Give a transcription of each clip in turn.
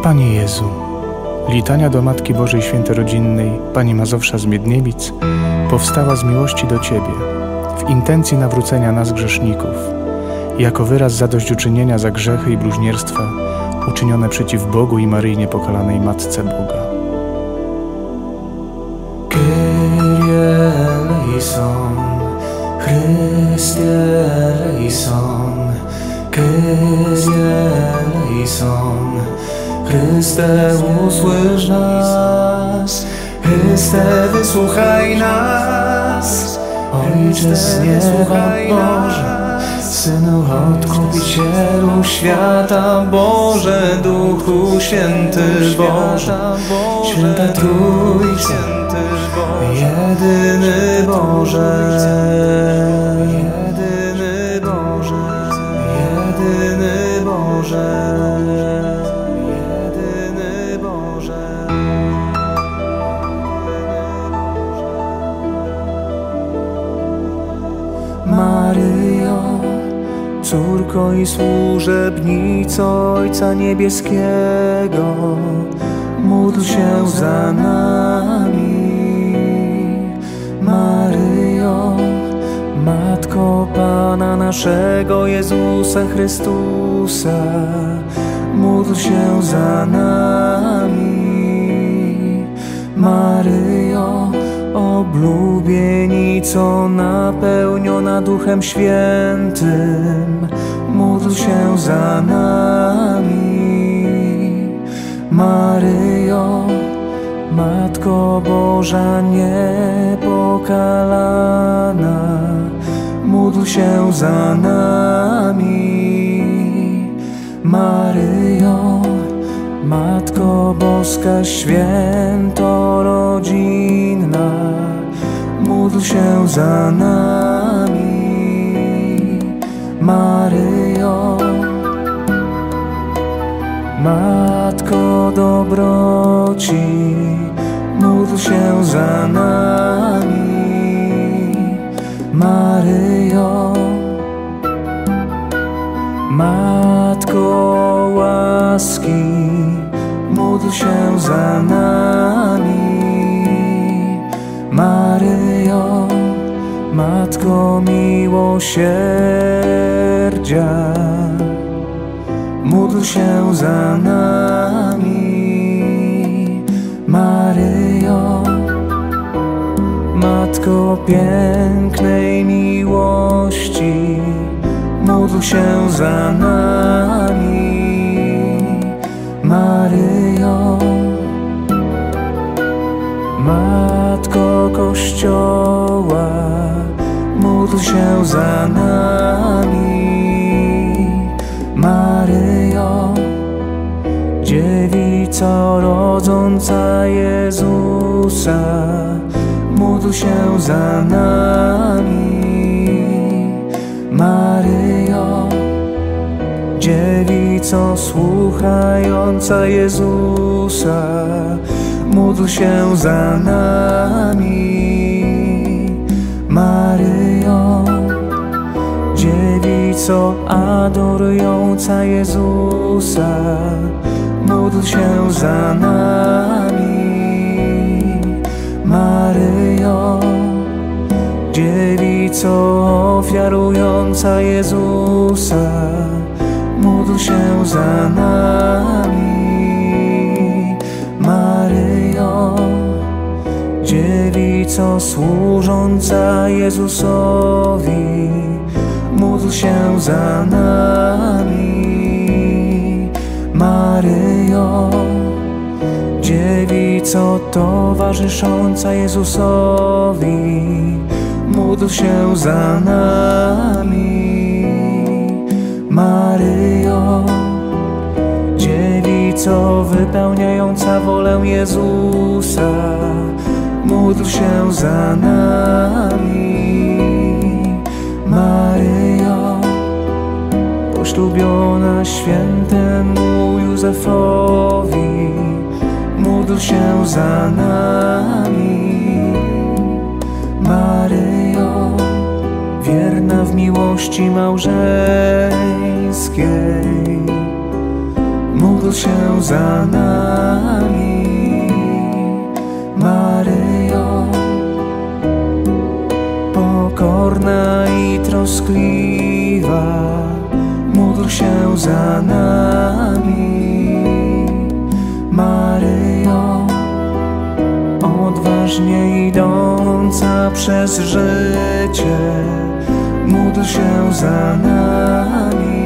Panie Jezu, litania do Matki Bożej Świętorodzinnej, Pani Mazowsza z Miedniewic, powstała z miłości do Ciebie, w intencji nawrócenia nas grzeszników, jako wyraz zadośćuczynienia za grzechy i bluźnierstwa uczynione przeciw Bogu i Maryi Niepokalanej Matce Boga. Kyrie eleison, Chryste eleison, Kyrie eleison, Chryste usłysz nas, Chryste wysłuchaj nas, Ojcze z nieba Boże, Synu Odkupicielu świata, Boże Duchu Święty Boże, Święta Trójca, jedyny Boże, jedyny Boże, jedyny Boże, jedyny Boże. Maryjo, córko i służebnico Ojca Niebieskiego, módl się za nami. Maryjo, Matko Pana naszego Jezusa Chrystusa, módl się za nami. Maryjo, oblubienico napełniona Duchem Świętym, módl się za nami. Maryjo, Matko Boża niepokalana, módl się za nami. Maryjo, Matko Boska świętorodzinna, módl się za nami. Maryjo, Matko dobroci, módl się za nami. Maryjo, Matko łaski, módl się za nami. Maryjo, Matko miłosierdzia, módl się za nami. Maryjo, Matko pięknej miłości, módl się za nami. Maryjo, Matko Kościoła, módl się za nami. Maryjo, Dziewico rodząca Jezusa, módl się za nami. Maryjo, Dziewico słuchająca Jezusa, módl się za nami. Maryjo, Dziewico adorująca Jezusa, módl się za nami. Maryjo, Dziewico ofiarująca Jezusa, módl się za nami. Maryjo, Dziewico służąca Jezusowi, módl się za nami. Maryjo, Dziewico towarzysząca Jezusowi, módl się za nami. Maryjo, Dziewico wypełniająca wolę Jezusa, módl się za nami. Maryjo, poślubiona świętemu Józefowi, módl się za nami. Maryjo, wierna w miłości małżeńskiej, módl się za nami. Maryjo, pokorna i troskliwa, módl się za nami. Maryjo, odważnie idąca przez życie, módl się za nami.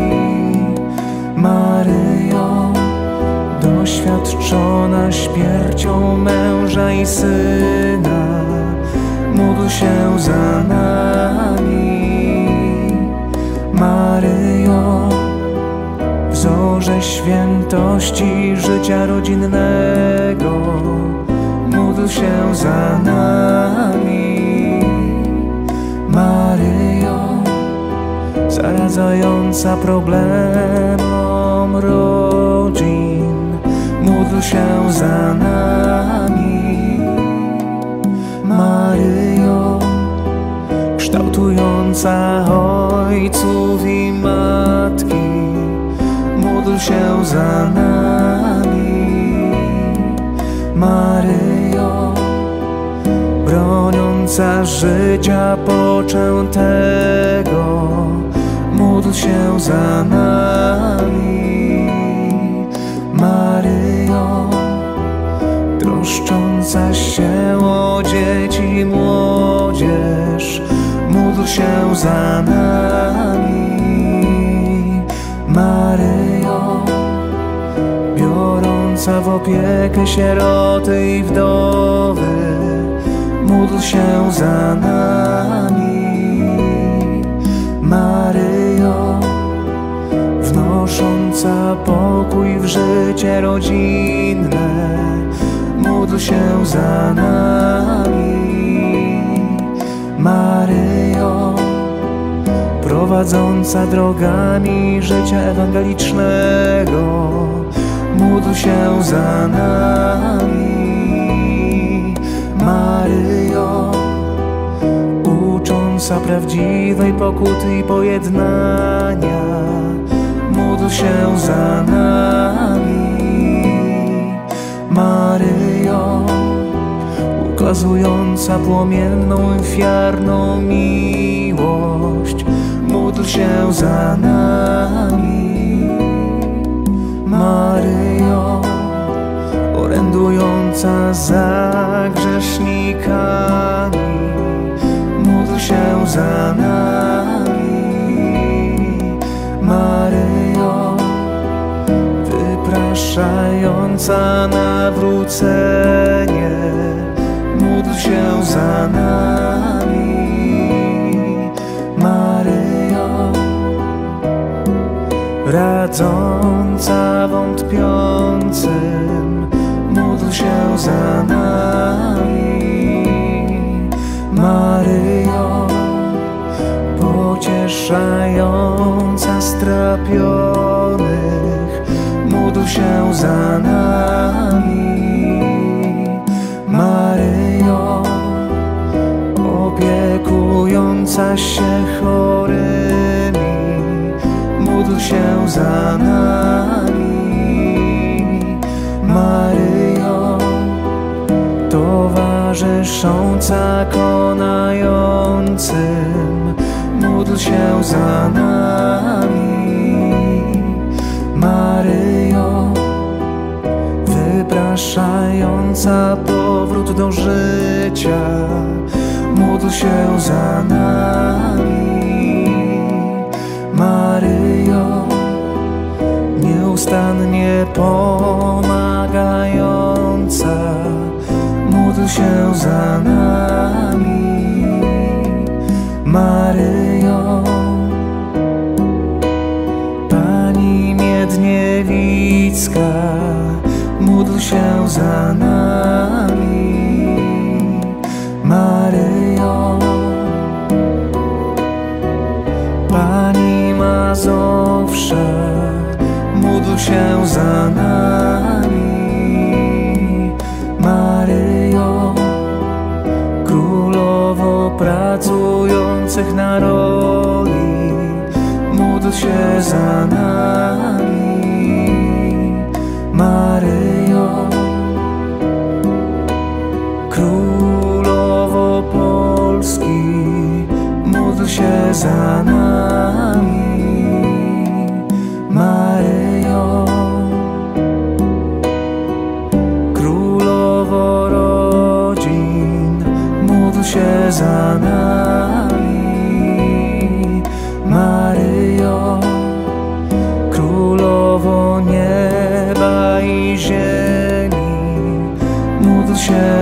Maryjo, doświadczona śmiercią męża i syna, módl się za nami. Maryjo, wzorze świętości życia rodzinnego, módl się za nami. Maryjo, zaradzająca problemom rodzin, módl się za nami. Maryjo, kształtująca ojców i matki, módl się za nami. Maryjo, broniąca życia poczętego, módl się za nami. Maryjo, troszcząca się o dzieci i młodzież, módl się za nami. Maryjo, biorąca w opiekę sieroty i wdowy, módl się za nami. Maryjo, wnosząca pokój w życie rodzinne, módl się za nami. Maryjo, prowadząca drogami życia ewangelicznego, módl się za nami. Maryjo, ucząca prawdziwej pokuty i pojednania, módl się za nami. Maryjo, ukazująca płomienną i ofiarną miłość, módl się za nami. Maryjo, orędująca za grzesznikami, módl się za nami. Maryjo, wypraszająca nawrócenie, módl się za nami. Maryjo, radząca wątpiącym, módl się za nami. Maryjo, pocieszająca strapionych, módl się za nami. Maryjo, opiekująca się chorymi, módl się za nami. Maryjo, towarzysząca konającym, módl się za nami. Maryjo, wypraszająca powrót do życia, módl się za nami. Maryjo, nieustannie pomagająca, módl się za nami. Maryjo, Pani Miedniewicka, módl się za nami. Maryjo, Pani Mazowsza, módl się za nami. Maryjo, Królowo pracujących na roli, módl się za nami.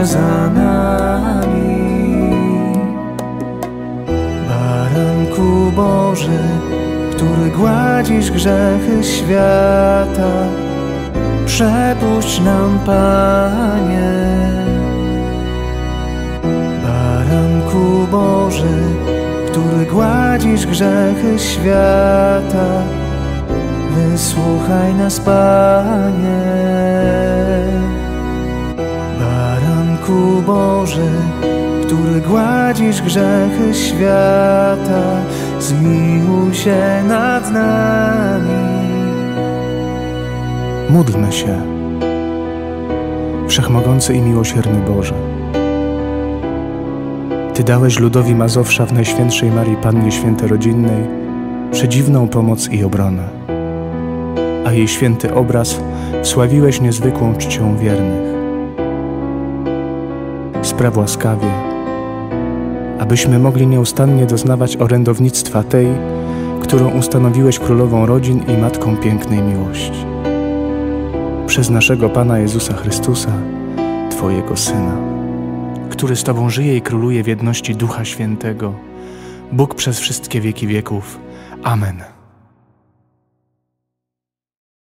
się za nami. Baranku Boży, który gładzisz grzechy świata, przepuść nam, Panie. Baranku Boży, który gładzisz grzechy świata, wysłuchaj nas, Panie. Baranku Boży, który gładzisz grzechy świata, zmiłuj się nad nami. Módlmy się. Wszechmogący i miłosierny Boże, Ty dałeś ludowi Mazowsza w Najświętszej Marii Pannie Świętorodzinnej przedziwną pomoc i obronę, a jej święty obraz wsławiłeś niezwykłą czcią wiernych. Spraw łaskawie, abyśmy mogli nieustannie doznawać orędownictwa tej, którą ustanowiłeś królową rodzin i matką pięknej miłości. Przez naszego Pana Jezusa Chrystusa, Twojego Syna, który z Tobą żyje i króluje w jedności Ducha Świętego, Bóg przez wszystkie wieki wieków. Amen.